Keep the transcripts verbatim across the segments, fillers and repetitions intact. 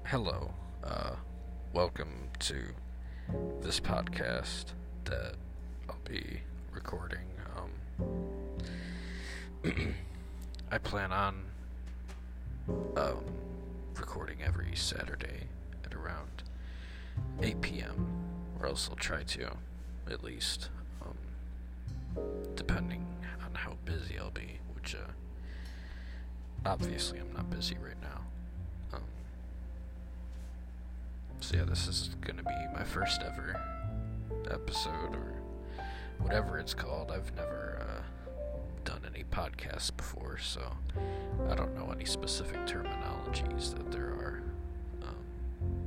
Hello, uh, welcome to this podcast that I'll be recording. Um, I plan on um, recording every Saturday at around eight p.m., or else I'll try to, at least, um, depending on how busy I'll be, which, uh, obviously I'm not busy right now. Um, So yeah, this is gonna be my first ever episode, or whatever it's called. I've never uh, done any podcasts before, so I don't know any specific terminologies that there are. Um,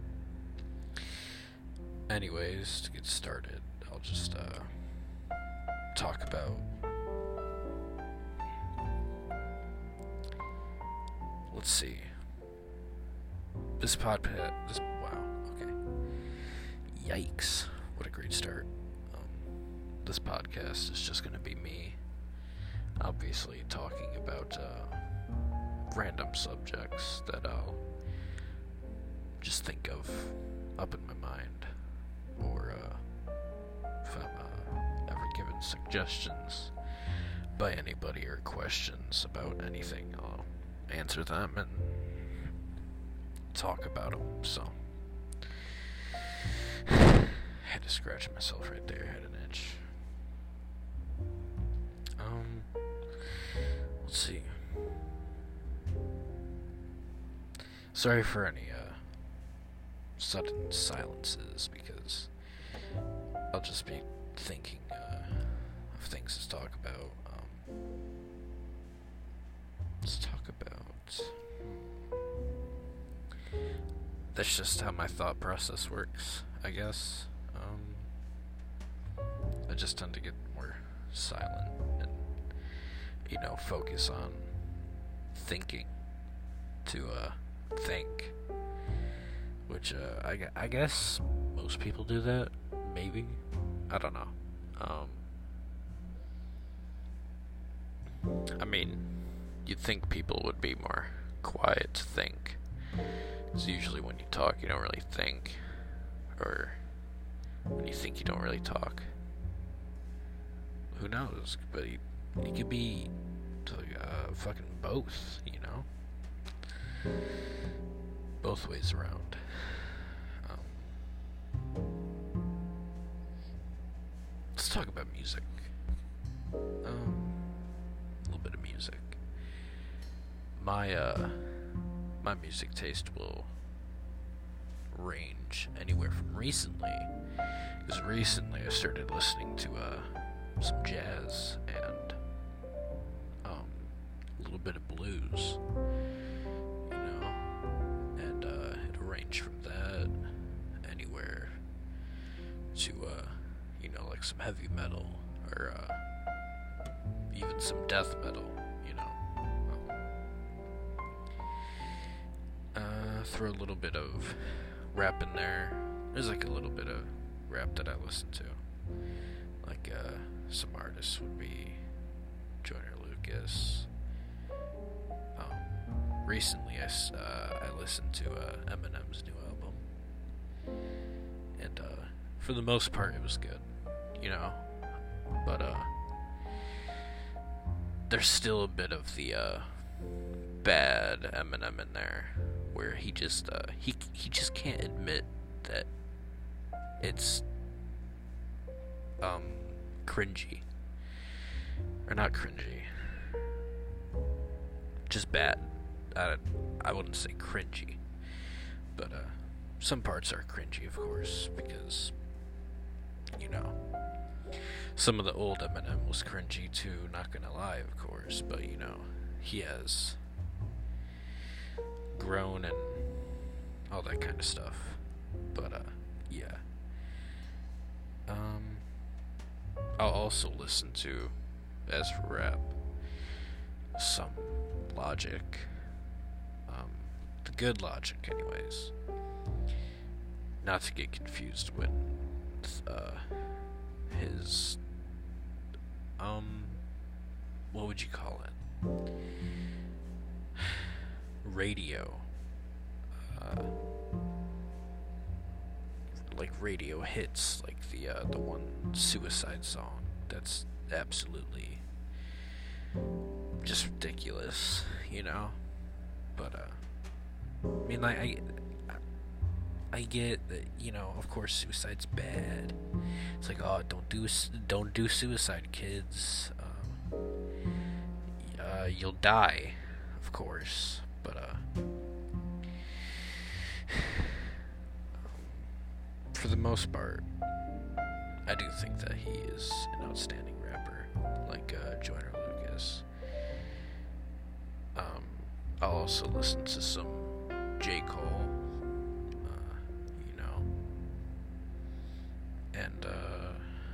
anyways, to get started, I'll just uh, talk about. Let's see. This podcast. This wow. Okay. Yikes! What a great start. Um, this podcast is just gonna be me, obviously talking about uh, random subjects that I'll just think of up in my mind, or uh, if I'm uh, ever given suggestions by anybody or questions about anything, I'll answer them and talk about them. So had to scratch myself right there, had an itch. Um, let's see. Sorry for any uh sudden silences, because I'll just be thinking uh, of things to talk about. Um, let's talk about. That's just how my thought process works, I guess. Um, I just tend to get more silent and, you know, focus on thinking to uh, think. Which, uh, I, I guess most people do that, maybe. I don't know. Um, I mean, you'd think people would be more quiet to think. Because usually when you talk, you don't really think. Or when you think, you don't really talk. Who knows? But it, it could be uh, fucking both, you know? Both ways around. Um, let's talk about music. Um, a little bit of music. My, uh... My music taste will range anywhere from recently, because recently I started listening to uh, some jazz and um, a little bit of blues, you know, and uh, it'll range from that anywhere to, uh, you know, like some heavy metal, or uh, even some death metal. Uh, throw a little bit of rap in there. There's like a little bit of rap that I listen to. Like, uh, some artists would be Joyner Lucas. Um, recently I, uh, I listened to, uh, Eminem's new album. And, uh, for the most part it was good, you know? But, uh, there's still a bit of the, uh, bad Eminem in there, where he just uh, he he just can't admit that it's um cringy, or not cringy, just bad. I I wouldn't say cringy, but uh, some parts are cringy, of course, because you know some of the old Eminem was cringy too. Not gonna lie, of course, but you know he has grown and all that kind of stuff. But uh yeah. Um I'll also listen to, as for rap, some Logic. Um the good Logic anyways. Not to get confused with uh his um what would you call it? Radio. Uh, uh, like radio hits, like the uh, the one Suicide song. That's absolutely just ridiculous, you know. But uh, I mean, like I, I get that, you know. Of course, suicide's bad. It's like, oh, don't do don't do suicide, kids. Um, uh, you'll die, of course. But uh, for the most part, I do think that he is an outstanding rapper, like uh, Joyner Lucas. Um, I'll also listen to some J. Cole, uh, you know, and uh,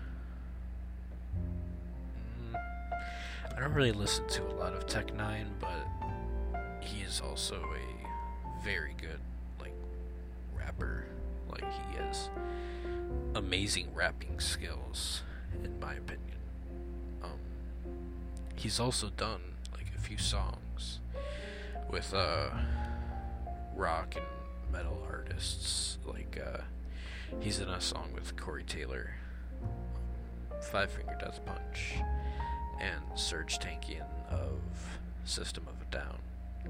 mm, I don't really listen to a lot of Tech Nine, but he is also a very good, like, rapper. Like, he has amazing rapping skills, in my opinion. Um, he's also done, like, a few songs with, uh, rock and metal artists. Like, uh, he's in a song with Corey Taylor, Five Finger Death Punch, and Serj Tankian of System of a Down.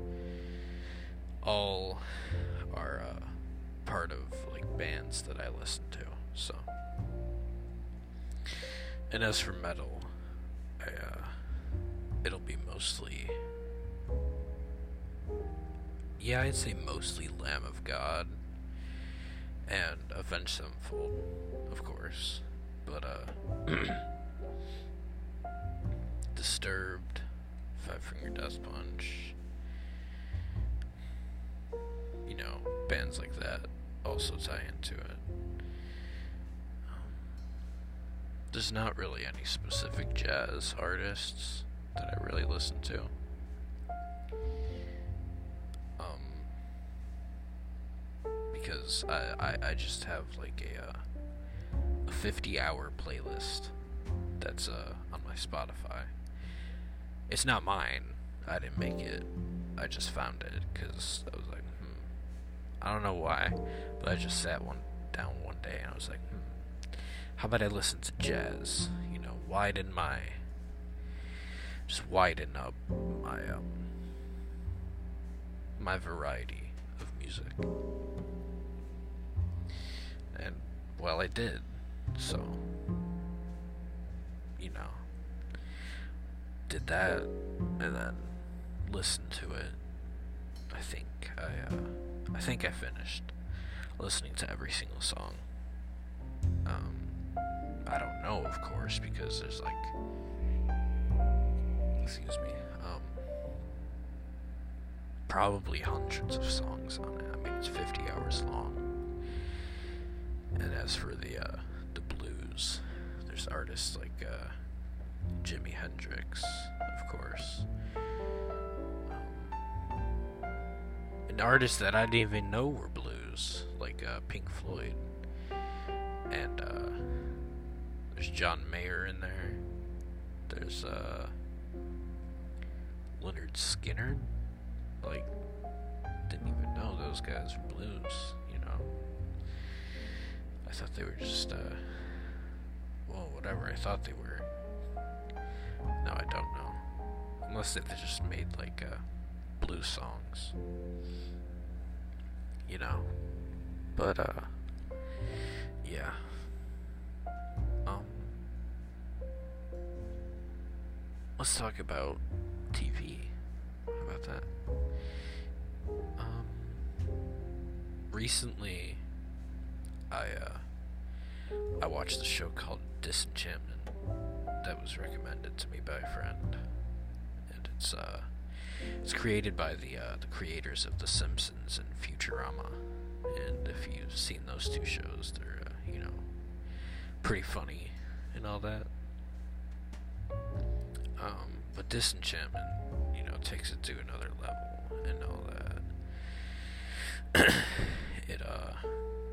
All are, uh, part of, like, bands that I listen to, so. And as for metal, I, uh, it'll be mostly, yeah, I'd say mostly Lamb of God, and Avenged Sevenfold, of course, but, uh, Disturbed, Five Finger Death Punch, you know, bands like that also tie into it. Um, there's not really any specific jazz artists that I really listen to. Um, because I, I, I just have like a, uh, a fifty hour playlist that's uh, on my Spotify. It's not mine. I didn't make it. I just found it because I was like, I don't know why, but I just sat one down one day and I was like, hmm, how about I listen to jazz? You know, widen my, just widen up my, um, my variety of music. And, well, I did, so, you know, did that, and then listened to it. I think I, uh, I think I finished listening to every single song. Um, I don't know, of course, because there's like, excuse me, um, probably hundreds of songs on it. I mean, it's fifty hours long. And as for the, uh, the blues, there's artists like, uh, Jimi Hendrix, of course. And artists that I didn't even know were blues, like uh, Pink Floyd, and uh, there's John Mayer in there. There's uh, Lynyrd Skynyrd. Like, didn't even know those guys were blues. You know, I thought they were just uh, well, whatever I thought they were. No, I don't know, unless they just made like uh, blues songs. You know, but, uh, yeah, um, let's talk about T V. How about that? Um, recently, I, uh, I watched a show called Disenchantment that was recommended to me by a friend, and it's, uh, it's created by the uh, the creators of The Simpsons and Futurama, and if you've seen those two shows, they're uh, you know, pretty funny and all that. Um, but Disenchantment, you know, takes it to another level and all that. it uh,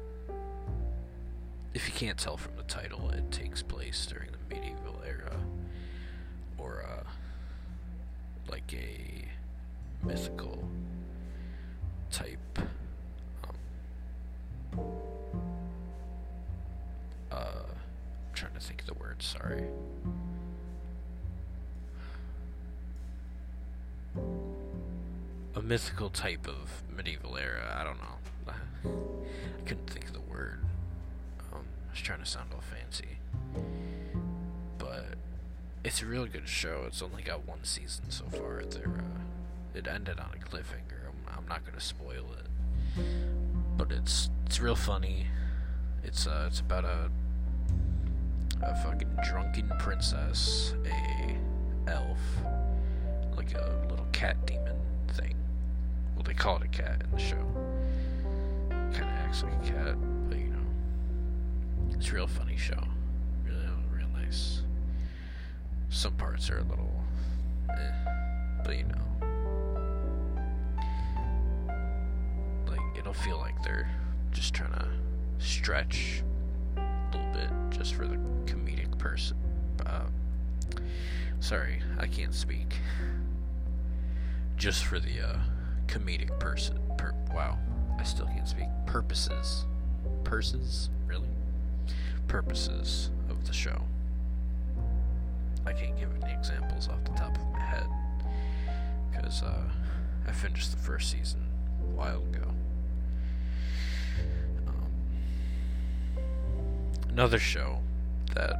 if you can't tell from the title, it takes place during the medieval era, or uh, like a mythical type um, a mythical type of medieval era. I don't know. I couldn't think of the word. Um, I was trying to sound all fancy. But it's a really good show. It's only got one season so far. They're, uh, it ended on a cliffhanger. I'm, I'm not going to spoil it. But it's it's real funny. It's uh it's about a a fucking drunken princess, a elf, like a little cat demon thing. Well, they call it a cat in the show. Kind of acts like a cat, but you know, it's a real funny show. Really, real nice. Some parts are a little, eh, but you know, like it'll feel like they're just trying to stretch a little bit just for the comedic person. Uh, sorry, I can't speak. Just for the uh, comedic person. Per- wow, I still can't speak. Purposes. Purses? Really? Purposes of the show. I can't give any examples off the top of my head. Because uh, I finished the first season a while ago. Um, another show that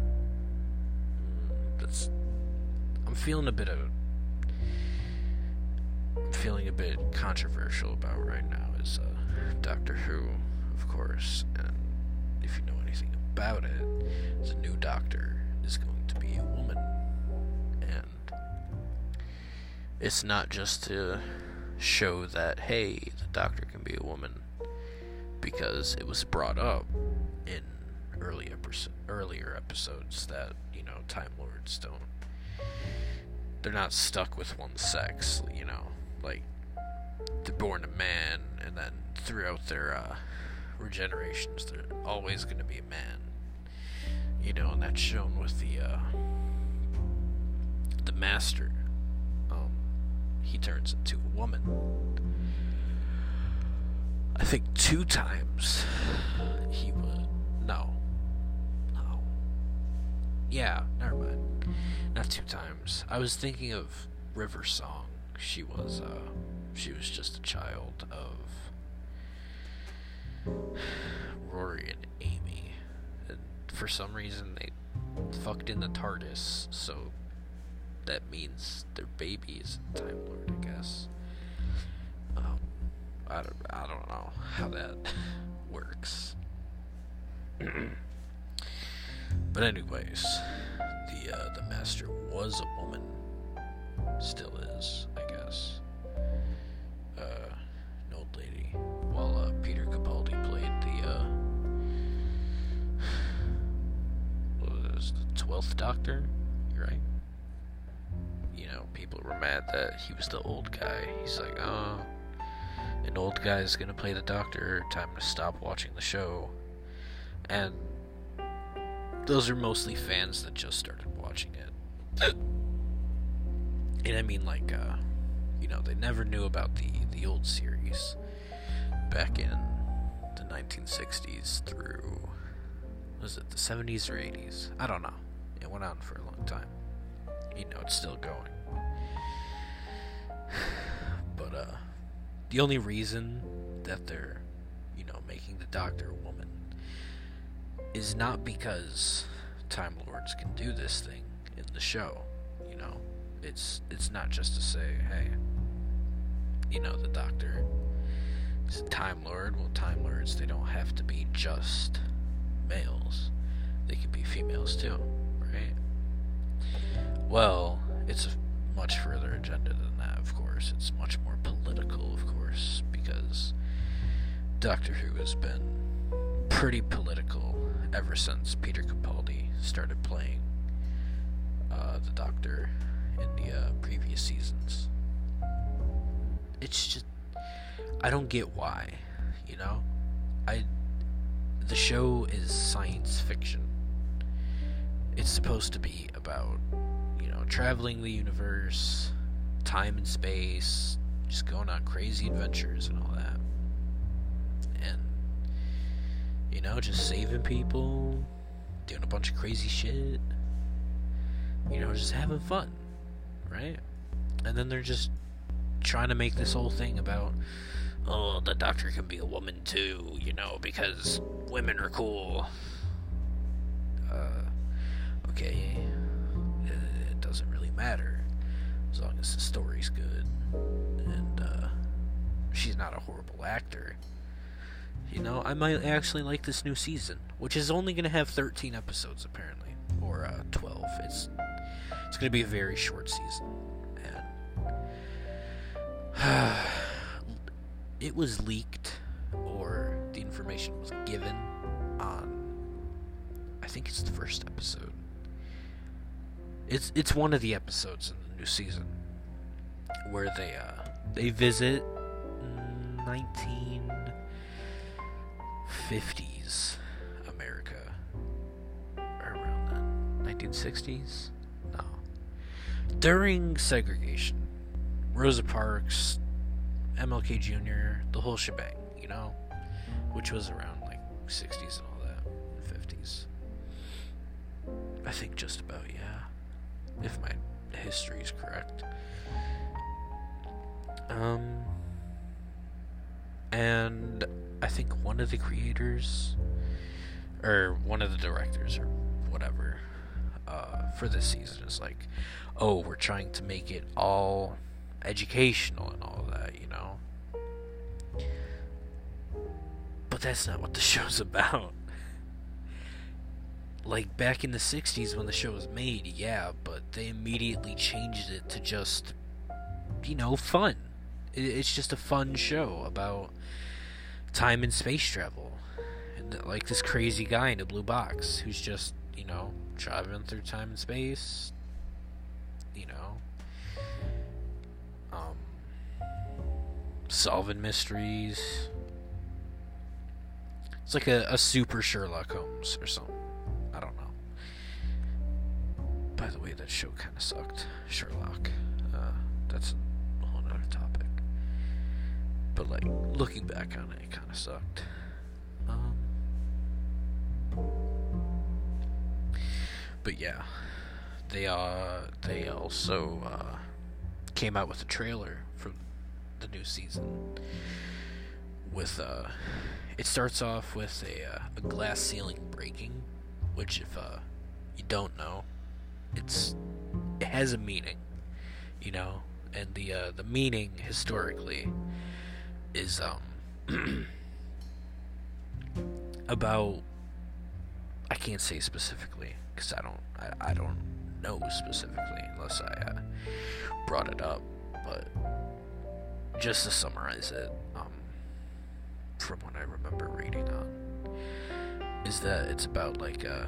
that's I'm feeling a bit of I'm feeling a bit controversial about right now is uh, Doctor Who, of course. And if you know anything about it, the new Doctor is going to be a woman, and it's not just to show that hey, the Doctor can be a woman, because it was brought up in early epi- earlier episodes that, you know, Time Lords don't, they're not stuck with one sex, you know, like they're born a man and then throughout their uh, regenerations they're always going to be a man, you know, and that's shown with the uh, the Master. Um, he turns into a woman, I think two times. He would no no yeah never mind, not two times. I was thinking of River Song. She was uh she was just a child of Rory and Amy, and for some reason they fucked in the TARDIS, so that means their baby is a Time Lord, I guess. Um, I don't, I don't know how that works. But anyways, the uh, the Master was a woman, still is, I guess. Uh, an old lady. While uh, Peter Capaldi played the uh, what was the twelfth Doctor, right? You know, people were mad that he was the old guy. He's like, oh, an old guy's gonna play the Doctor, time to stop watching the show. And those are mostly fans that just started watching it. And I mean, like, uh, you know, they never knew about the, the old series back in the nineteen sixties through, was it the seventies or eighties? I don't know. It went on for a long time. You know, it's still going. But, uh, the only reason that they're, you know, making the Doctor a woman is not because Time Lords can do this thing in the show, you know. It's it's not just to say, hey, you know, the Doctor is a Time Lord. Well, Time Lords, they don't have to be just males. They can be females too, right? Well, it's a much further agenda than that, of course. It's much more political, of course, because Doctor Who has been pretty political ever since Peter Capaldi started playing uh, the Doctor in the uh, previous seasons. It's just, I don't get why, you know? I, the show is science fiction. It's supposed to be about, you know, traveling the universe, time and space, just going on crazy adventures and all that. And, you know, just saving people, doing a bunch of crazy shit, you know, just having fun, right? And then they're just trying to make this whole thing about, oh, the Doctor can be a woman too, you know, because women are cool. Uh, okay, it, it doesn't really matter as long as the story's good and uh, she's not a horrible actor. You know, I might actually like this new season, which is only going to have thirteen episodes apparently, or uh, twelve. It's it's going to be a very short season, and it was leaked, or the information was given on, I think it's the first episode. It's it's one of the episodes in the new season where they uh they visit nineteen fifties America, or around then, nineteen sixties. No, during segregation, Rosa Parks, M L K Junior, the whole shebang, you know, which was around like sixties and all that, fifties. I think just about, yeah, if my history is correct. Um, and I think one of the creators, or one of the directors, or whatever, uh, for this season is like, oh, we're trying to make it all educational and all that, you know? But that's not what the show's about. Like, back in the sixties when the show was made, yeah, but they immediately changed it to just, you know, fun. It's just a fun show about time and space travel. And, like, this crazy guy in a blue box who's just, you know, traveling through time and space, you know, um, solving mysteries. It's like a, a super Sherlock Holmes or something. I don't know. By the way, that show kind of sucked. Sherlock. Uh, that's a whole other topic. But, like, looking back on it, it kind of sucked. Um, but yeah, they uh they also uh, came out with a trailer for the new season. With uh, it starts off with a uh, a glass ceiling breaking, which if uh you don't know, it's it has a meaning, you know, and the uh, the meaning historically is um about, I can't say specifically because I don't I, I don't know specifically unless I uh, brought it up, but just to summarize it, um from what I remember reading on, is that it's about like uh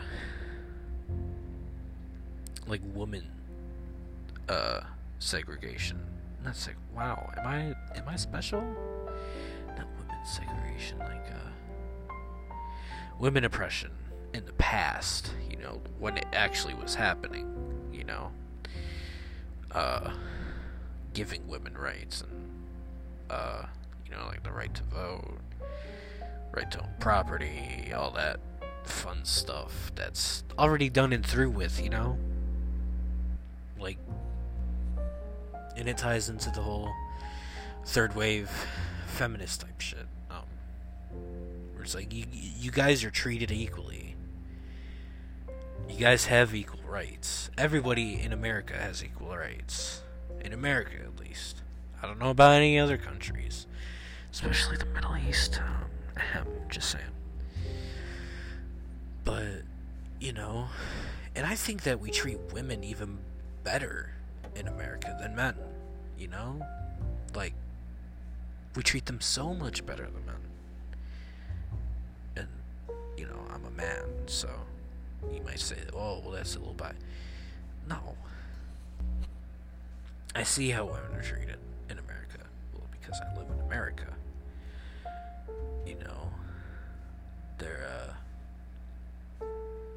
like woman uh segregation. Not seg wow, am I am I special? Not women segregation, like uh women oppression in the past, you know, when it actually was happening, you know. Uh giving women rights and uh you know, like the right to vote, right to own property, all that fun stuff that's already done and through with, you know? Like, and it ties into the whole third wave feminist type shit. Um, where it's like, you, you guys are treated equally. You guys have equal rights. Everybody in America has equal rights. In America, at least. I don't know about any other countries. Especially the Middle East. Um, ahem, just saying. But, you know, and I think that we treat women even better in America than men, you know? Like, we treat them so much better than men. And, you know, I'm a man, so you might say, oh, well, that's a little bit. No. I see how women are treated in America. Well, because I live in America. You know, they're, uh,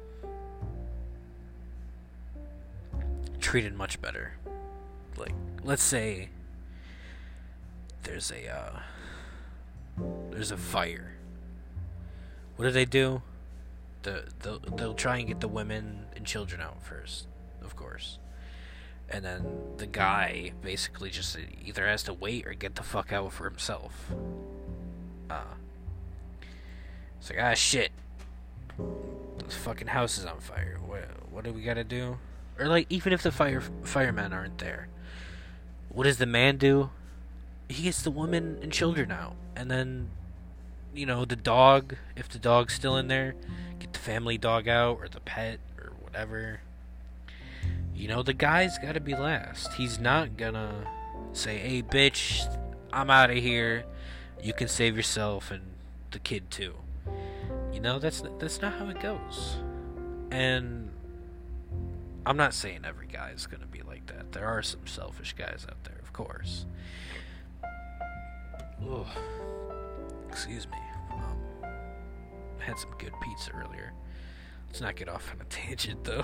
treated much better. Like, let's say there's a, uh, there's a fire. What do they do? The, they'll, they'll try and get the women and children out first, of course. And then the guy basically just either has to wait or get the fuck out for himself. Uh, it's like, ah, shit. This fucking house is on fire. What, what do we gotta do? Or, like, even if the fire firemen aren't there, what does the man do? He gets the woman and children out. And then, you know, the dog, if the dog's still in there, get the family dog out, or the pet, or whatever. You know, the guy's gotta be last. He's not gonna say, hey, bitch, I'm out of here. You can save yourself and the kid, too. You know, that's that's not how it goes. And I'm not saying every guy is gonna be like that. There are some selfish guys out there, of course. Ugh. Excuse me. Um, I had some good pizza earlier. Let's not get off on a tangent, though.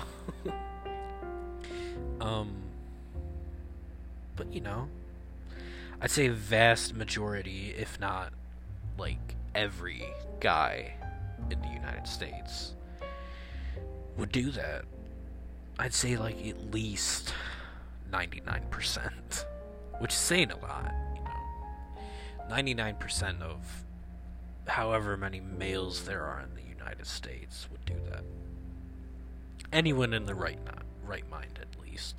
Um, but you know, I'd say a vast majority, if not like every guy in the United States would do that. I'd say like at least ninety-nine percent, which is saying a lot, you know. ninety-nine percent of however many males there are in the United States would do that. Anyone in the right right mind, at least.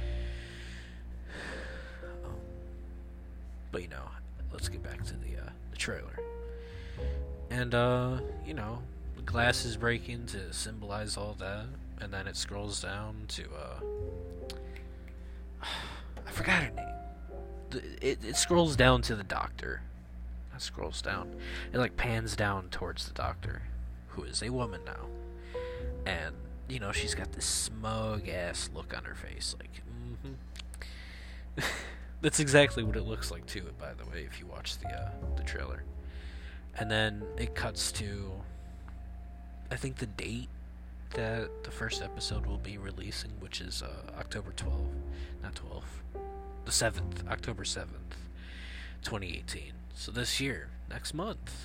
Um, but you know, let's get back to the uh, the trailer. And uh, you know, the glass is breaking to symbolize all that, and then it scrolls down to uh, I forgot her name. The, it it scrolls down to the doctor. It scrolls down. It like pans down towards the doctor, who is a woman now, and you know, she's got this smug ass look on her face, like, mm-hmm. That's exactly what it looks like too, by the way, if you watch the uh, the trailer. And then it cuts to, I think, the date that the first episode will be releasing, which is uh, October twelfth, not twelfth, the seventh, October seventh, twenty eighteen. So this year, next month.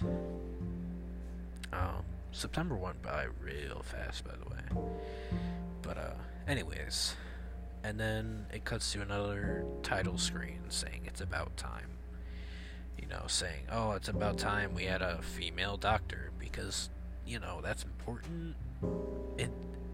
Um, September went by real fast, by the way. But, uh, anyways. And then it cuts to another title screen saying it's about time. You know, saying, oh, it's about time we had a female doctor because, you know, that's important. It,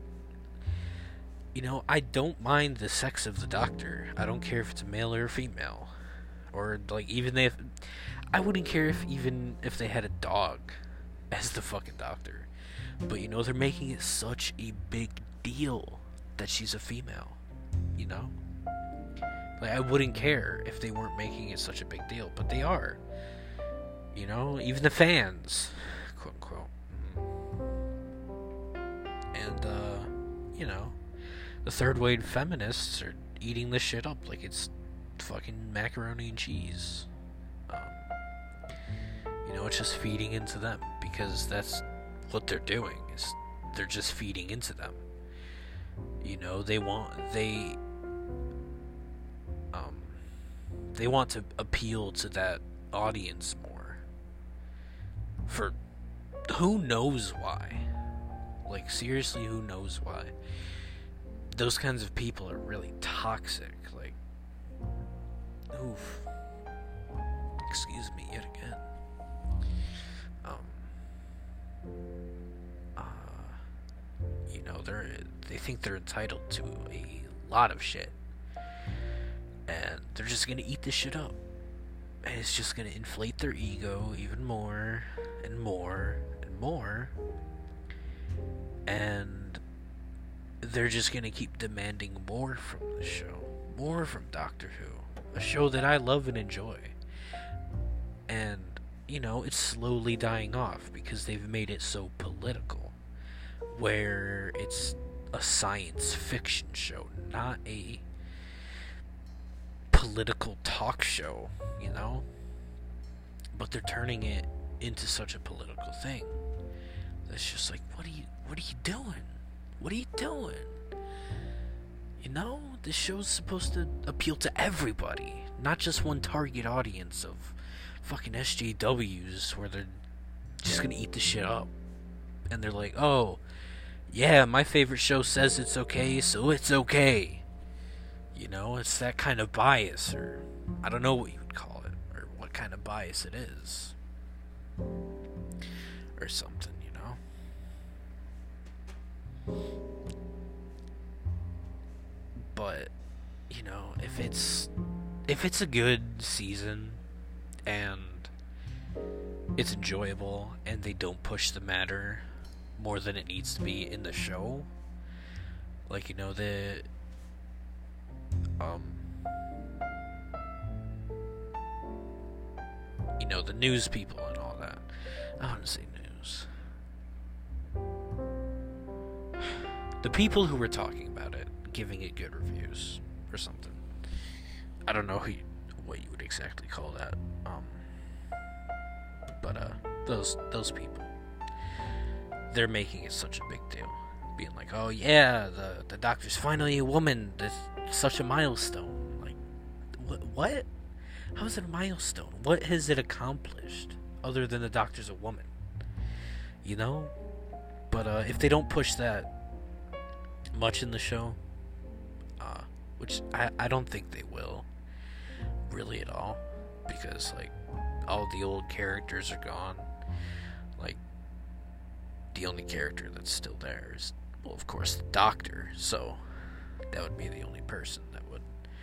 you know, I don't mind the sex of the doctor. I don't care if it's male or female. Or, like, even if... I wouldn't care if even if they had a dog as the fucking doctor. But, you know, they're making it such a big deal that she's a female. You know? Like, I wouldn't care if they weren't making it such a big deal. But they are. You know? Even the fans. Quote, unquote. And, uh, you know, the third wave feminists are eating this shit up like it's fucking macaroni and cheese. Um, you know, it's just feeding into them because that's what they're doing. Is they're just feeding into them. You know, they want they um they want to appeal to that audience more. For who knows why? Like, seriously, who knows why? Those kinds of people are really toxic. Like, oof. Excuse me yet again. Um. Uh. You know, they're they think they're entitled to a lot of shit, and they're just gonna eat this shit up, and it's just gonna inflate their ego even more and more and more. And they're just gonna keep demanding more from the show. More from Doctor Who. A show that I love and enjoy. And, you know, it's slowly dying off because they've made it so political. Where it's a science fiction show, not a political talk show, you know? But they're turning it into such a political thing. It's just like, what are you what are you doing? What are you doing? You know, this show's supposed to appeal to everybody, not just one target audience of fucking S J Ws where they're just gonna eat the shit up. And they're like, oh, yeah, my favorite show says it's okay, so it's okay. You know, it's that kind of bias, or I don't know what you would call it, or what kind of bias it is, or something, you know? But, you know, if it's if it's a good season and it's enjoyable and they don't push the matter more than it needs to be in the show, like, you know, the um you know, the news people and all that. I want to say news. The people who were talking about it, giving it good reviews or something. I don't know who you, what you would exactly call that. Um, but uh, those those people, they're making it such a big deal, being like, "Oh yeah, the the doctor's finally a woman. That's such a milestone." Like, what? What? How is it a milestone? What has it accomplished other than the doctor's a woman? You know. But uh, if they don't push that much in the show, uh, which I I don't think they will, really at all, because like all the old characters are gone. Like, the only character that's still there is, well, of course, the doctor. So that would be the only person that would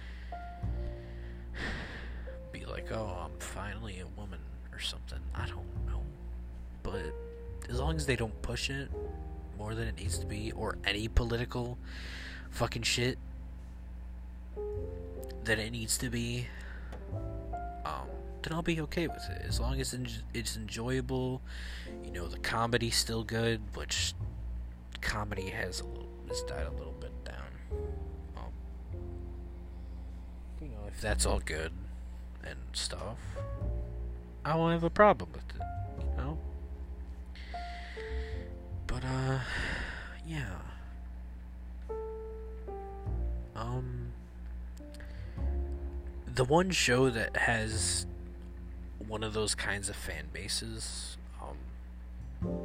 be like, oh, I'm finally a woman or something. I don't know. But as long as they don't push it more than it needs to be, or any political fucking shit that it needs to be, um, then I'll be okay with it. As long as it's enjoyable, you know, the comedy's still good, which comedy has a little, has died a little bit down. Um, you know, if that's all good and stuff, I won't have a problem with it, you know? But, uh, yeah. Um, the one show that has one of those kinds of fan bases, um,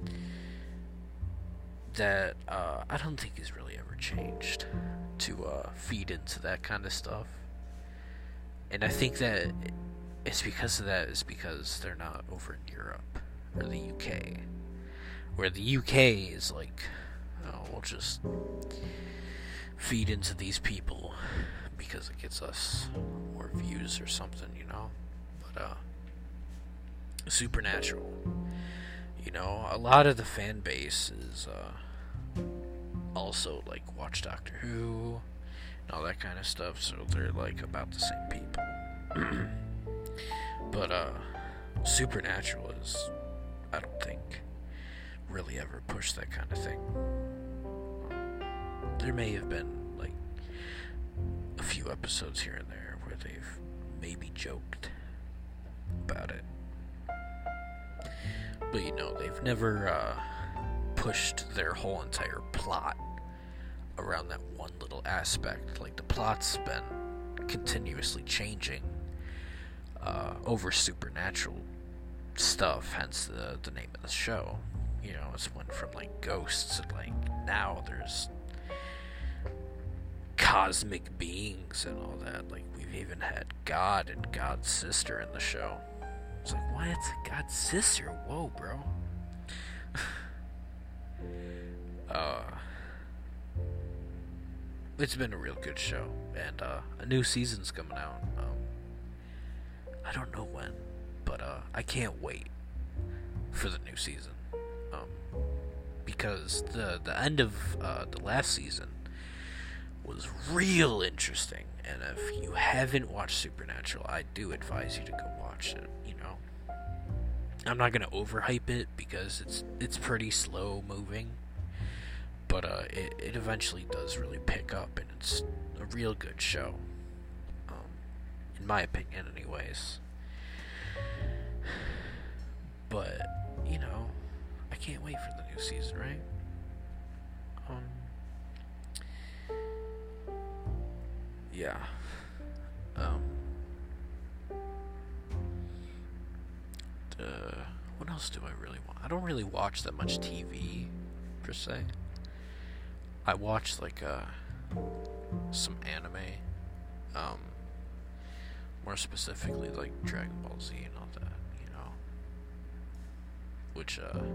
that, uh, I don't think has really ever changed to, uh, feed into that kind of stuff. And I think that it's because of that, is because they're not over in Europe or the U K. Where the U K is like, oh, we'll just feed into these people because it gets us more views or something, you know? But, uh, Supernatural, you know, a lot of the fan base is, uh, also, like, watch Doctor Who and all that kind of stuff, so they're, like, about the same people. But, uh, Supernatural is, I don't think, really ever pushed that kind of thing. There may have been, like, a few episodes here and there where they've maybe joked about it. But, you know, they've never, uh, pushed their whole entire plot around that one little aspect. Like, the plot's been continuously changing, uh, over supernatural stuff, hence the, the name of the show. You know, it's went from, like, ghosts and, like, now there's cosmic beings and all that. Like, we've even had God and God's sister in the show. It's like, what? It's God's sister? Whoa, bro. uh, it's been a real good show, and uh, a new season's coming out. Um, I don't know when, but uh, I can't wait for the new season. Um, because the the end of uh, the last season was real interesting, and if you haven't watched Supernatural, I do advise you to go watch it. You know, I'm not gonna overhype it because it's it's pretty slow moving, but uh, it it eventually does really pick up, and it's a real good show, um, in my opinion, anyways. But you know, I can't wait for the new season, right? Um. Yeah. Um. Uh, what else do I really want? I don't really watch that much T V, per se. I watch, like, uh, some anime more specifically like Dragon Ball Z and all that, you know. Which uh,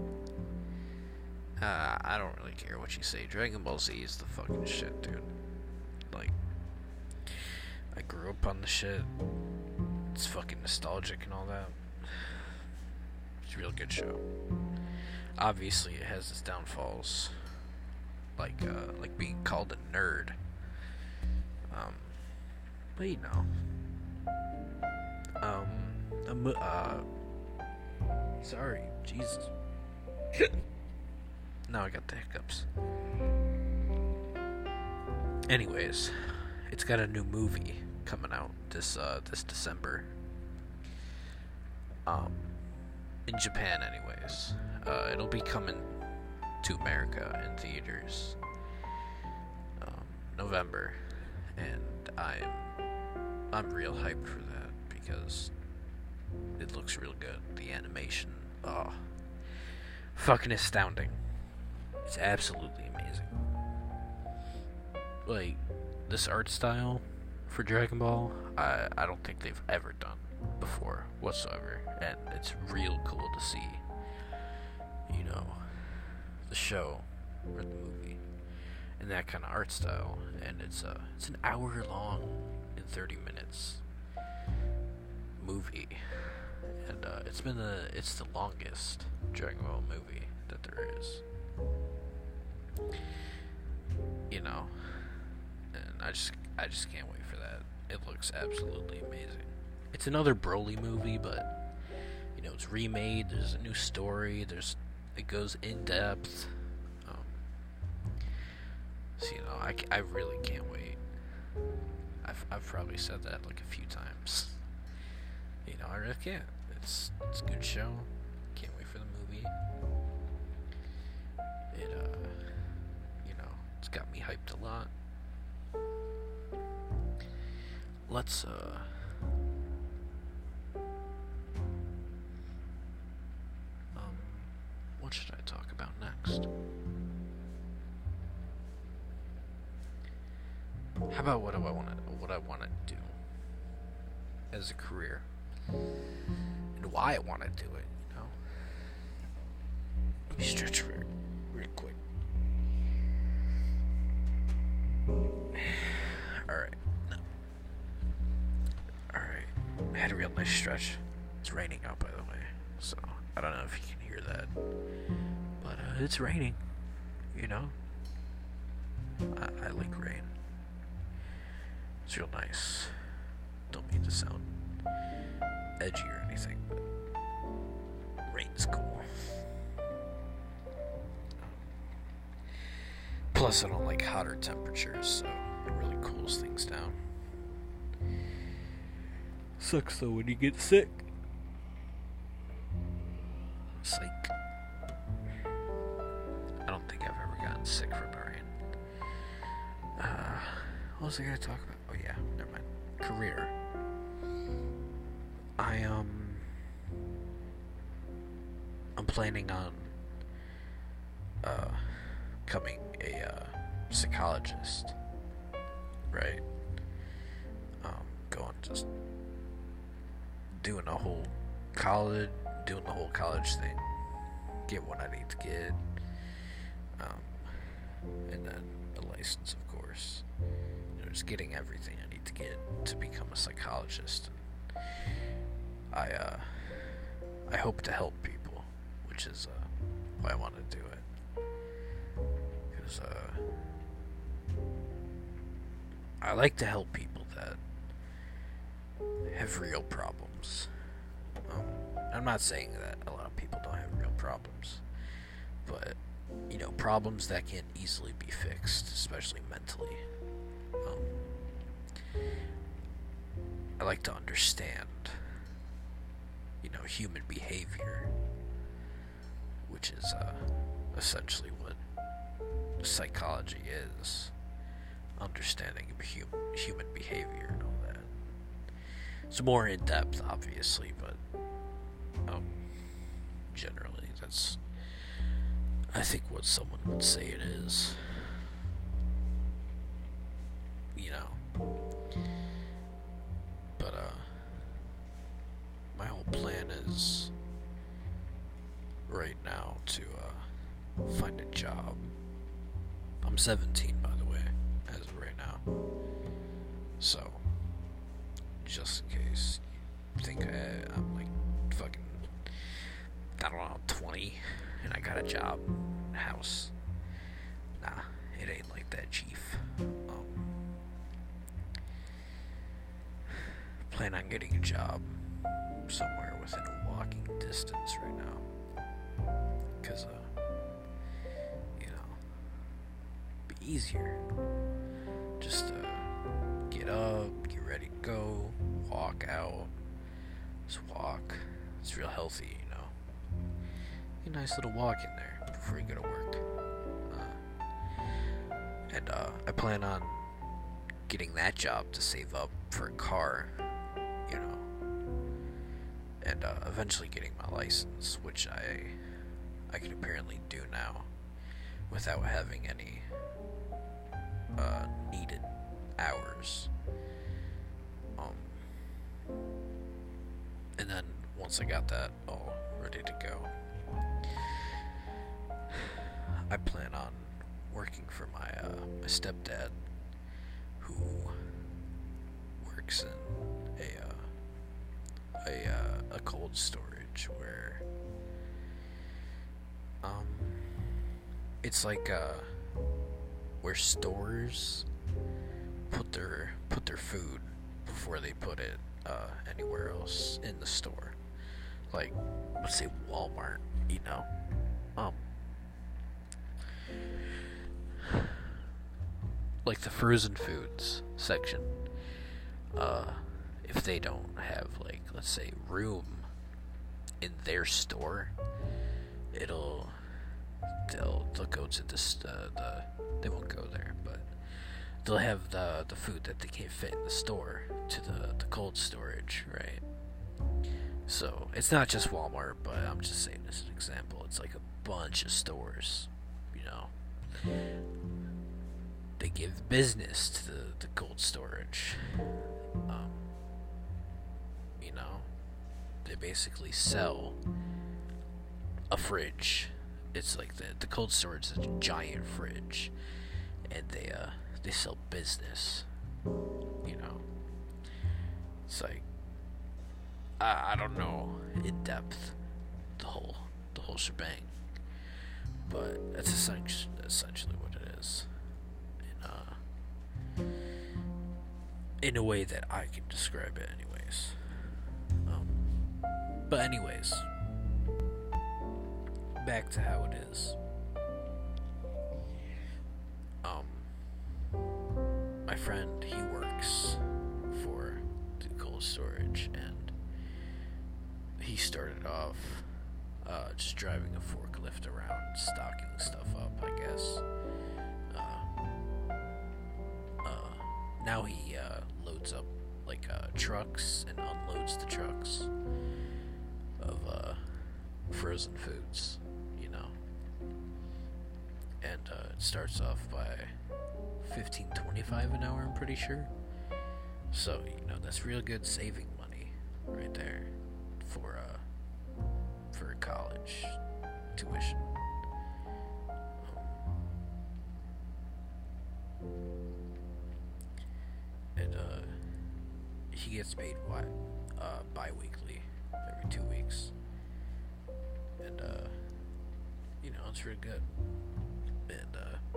uh I don't really care what you say. Dragon Ball Z is the fucking shit, dude. Like, I grew up on the shit. It's fucking nostalgic and all that. It's a real good show. Obviously, it has its downfalls, like uh, like being called a nerd. Um, but you know, um, a mo- uh, sorry, Jesus. Now I got the hiccups. Anyways, it's got a new movie coming out this uh this December. Um, in Japan, anyways. Uh, it'll be coming to America in theaters, um, November, and I'm I'm real hyped for that because it looks real good. The animation, oh, fucking astounding. It's absolutely amazing. Like, this art style for Dragon Ball, I I don't think they've ever done before whatsoever, and it's real cool to see. You know, the show or the movie in that kind of art style, and it's uh it's an hour long and thirty minutes movie, and uh, it's been the it's the longest Dragon Ball movie that there is. You know, and I just I just can't wait for that. It looks absolutely amazing. It's another Broly movie, but you know, it's remade. There's a new story. There's It goes in depth. Um, so, you know, I, I really can't wait. I've, I've probably said that like a few times. You know, I really can't. It's, it's a good show. Can't wait for the movie. It, uh, you know, it's got me hyped a lot. Let's, uh, what should I talk about next? How about what do I want to what I want to do as a career, and why I want to do it? You know, let me stretch real, real quick. All right, all right. I had a real nice stretch. It's raining out, by the way, so I don't know if you can hear that, but uh, it's raining, you know. I, I like rain. It's real nice. Don't mean to sound edgy or anything, but rain's cool. Plus, I don't like hotter temperatures, so it really cools things down. Sucks though when you get sick. Psych. I don't think I've ever gotten sick from the rain. Uh, what was I gonna talk about? Oh yeah, never mind. Career. I, um... I'm planning on, uh, becoming a, uh, psychologist. Right? Um, going just doing a whole college doing the whole college thing, get what I need to get, um, and then a license, of course. You know, just getting everything I need to get to become a psychologist. And I, uh, I hope to help people, which is, uh, why I want to do it. Because, uh, I like to help people that have real problems. Um, I'm not saying that a lot of people don't have real problems, but, you know, problems that can easily be fixed, especially mentally. Um, I like to understand, you know, human behavior, which is, uh, essentially what psychology is. Understanding of human, human behavior and all that. It's more in depth, obviously, but um, generally, that's, I think, what someone would say it is. You know. But, uh, right now to uh, find a job. I'm seventeen, by the way, as of right now. So, just in case you think I, I'm like fucking, I don't know, twenty, and I got a job, house. Nah, it ain't like that, chief. Um, plan on getting a job somewhere within a walking distance right now. Cause, uh, you know, be easier. Just, uh, get up, get ready to go, walk out, just walk. It's real healthy, you know. Get a nice little walk in there before you go to work. Uh, and, uh, I plan on getting that job to save up for a car, you know. And uh, eventually getting my license, which I I can apparently do now without having any uh, needed hours. Um, and then once I got that all ready to go, I plan on working for my uh, my stepdad, who works in a uh, a uh, a cold storage where um it's like uh where stores put their put their food before they put it uh anywhere else in the store. Like, let's say Walmart, you know. Um like the frozen foods section. Uh if they don't have, like, let's say, room in their store, it'll they'll they'll go to this uh, the they won't go there, but they'll have the the food that they can't fit in the store to the the cold storage, right? So it's not just Walmart, but I'm just saying as an example. It's like a bunch of stores, you know. They give business to the the cold storage. Um, You know, they basically sell a fridge. It's like the the cold storage is a giant fridge, and they uh they sell business. You know, it's like I I don't know in depth the whole the whole shebang, but that's essentially essentially what it is. In uh in a way that I can describe it, anyways. But anyways, back to how it is. Um, my friend, he works for the cold storage, and he started off uh, just driving a forklift around, stocking stuff up, I guess. Uh, uh, now he uh, loads up like uh, trucks and unloads the trucks of uh, frozen foods, you know. And uh, it starts off by fifteen twenty-five an hour, I'm pretty sure. So, you know, that's real good saving money right there for uh for college tuition. Um, and uh he gets paid what? Uh bi-weekly. Every two weeks. And, uh, you know, it's real good. And, uh,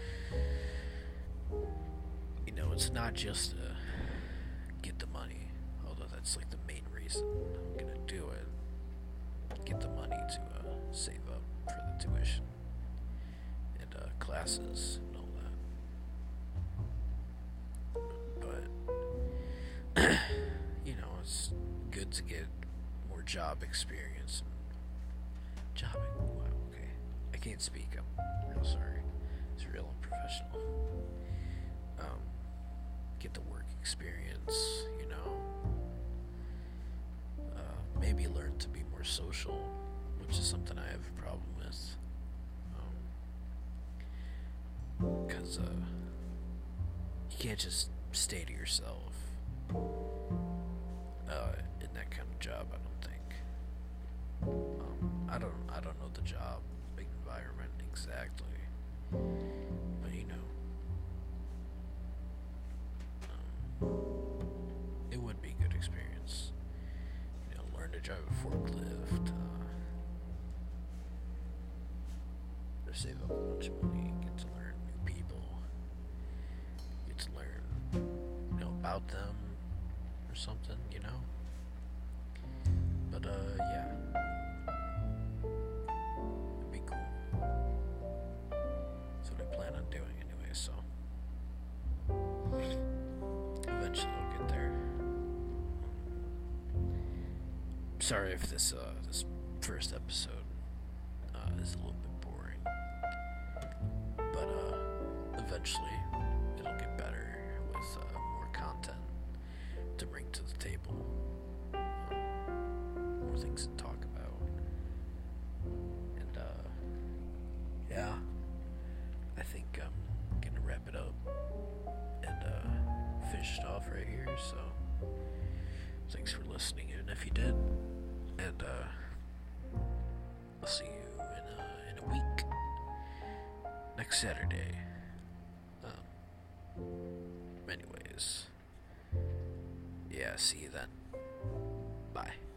you know, it's not just to get the money, although that's, like, the main reason I'm gonna do it. Get the money to, uh, save up for the tuition and, uh, classes and all that. But, you know, it's good to get job experience. Jobbing. Wow, okay. I can't speak. I'm real sorry. It's real unprofessional. Um, get the work experience, you know. Uh, maybe learn to be more social, which is something I have a problem with. Um, cause, uh, you can't just stay to yourself. Uh, in that kind of job, I don't think. Um, I don't, I don't know the job environment exactly, but you know, um, it would be a good experience. You know, learn to drive a forklift, uh, to save up a bunch of money, get to learn new people, get to learn, you know, about them or something, you know. But uh, yeah, it'd be cool. That's what I plan on doing anyway. So eventually I'll get there. Sorry if this uh this first episode uh, is a little bit boring, but uh, eventually it'll get better with uh, more content to bring to the table, um, more things to talk about, and uh, yeah, I think I'm gonna wrap it up and uh, finish it off right here. So thanks for listening, and if you did, and uh, I'll see you in a, in a week, next Saturday. Um, anyways, yeah, see you then. Bye.